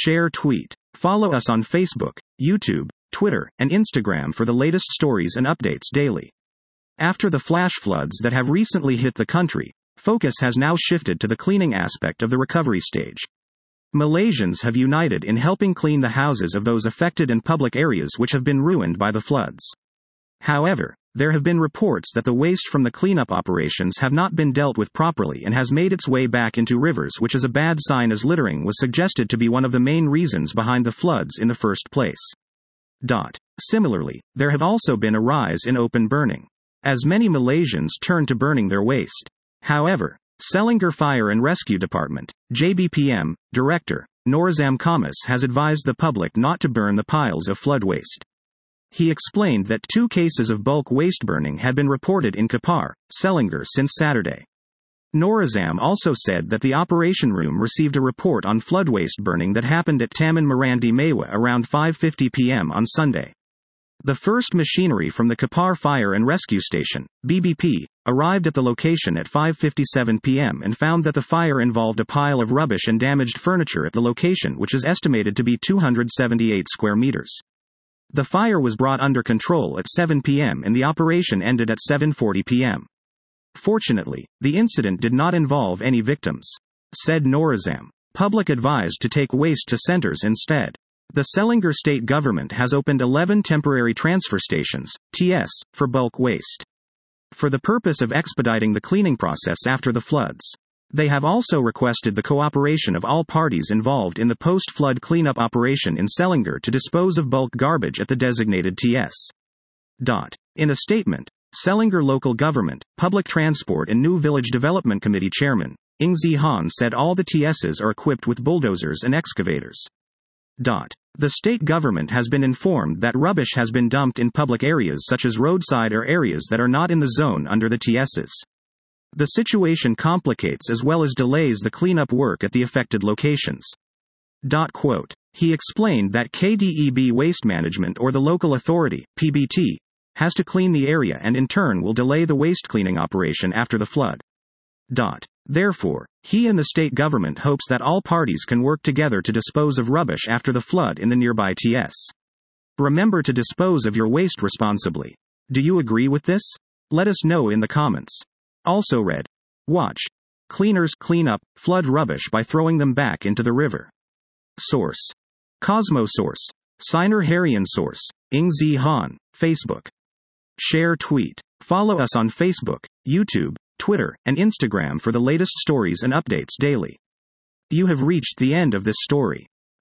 Share tweet. Follow us on Facebook, YouTube, Twitter, and Instagram for the latest stories and updates daily. After the flash floods that have recently hit the country, focus has now shifted to the cleaning aspect of the recovery stage. Malaysians have united in helping clean the houses of those affected and public areas which have been ruined by the floods. However, there have been reports that the waste from the cleanup operations have not been dealt with properly and has made its way back into rivers, which is a bad sign, as littering was suggested to be one of the main reasons behind the floods in the first place. Similarly, there have also been a rise in open burning, as many Malaysians turn to burning their waste. However, Selangor Fire and Rescue Department, JBPM, Director, Norazam Kamas has advised the public not to burn the piles of flood waste. He explained that 2 cases of bulk waste burning had been reported in Kapar, Selangor since Saturday. Norazam also said that the operation room received a report on flood waste burning that happened at Taman Meranti Mewah around 5:50 p.m. on Sunday. The first machinery from the Kapar Fire and Rescue Station, BBP, arrived at the location at 5:57 p.m. and found that the fire involved a pile of rubbish and damaged furniture at the location, which is estimated to be 278 square meters. The fire was brought under control at 7 p.m. and the operation ended at 7:40 p.m. Fortunately, the incident did not involve any victims, said Norazam. Public advised to take waste to centers instead. The Selangor state government has opened 11 temporary transfer stations, TS, for bulk waste, for the purpose of expediting the cleaning process after the floods. They have also requested the cooperation of all parties involved in the post-flood cleanup operation in Selangor to dispose of bulk garbage at the designated TS. In a statement, Selangor Local Government, Public Transport and New Village Development Committee Chairman, Ng Zi Han said all the TSs are equipped with bulldozers and excavators. The state government has been informed that rubbish has been dumped in public areas such as roadside or areas that are not in the zone under the TSs. The situation complicates as well as delays the cleanup work at the affected locations. He explained that KDEB Waste Management or the local authority, PBT, has to clean the area and in turn will delay the waste cleaning operation after the flood. Therefore, he and the state government hopes that all parties can work together to dispose of rubbish after the flood in the nearby TS. Remember to dispose of your waste responsibly. Do you agree with this? Let us know in the comments. Also read. Watch. Cleaners clean up flood rubbish by throwing them back into the river. Source. Cosmo Source. Siner Harian Source. Ng Zi Han, Facebook. Share tweet. Follow us on Facebook, YouTube, Twitter, and Instagram for the latest stories and updates daily. You have reached the end of this story.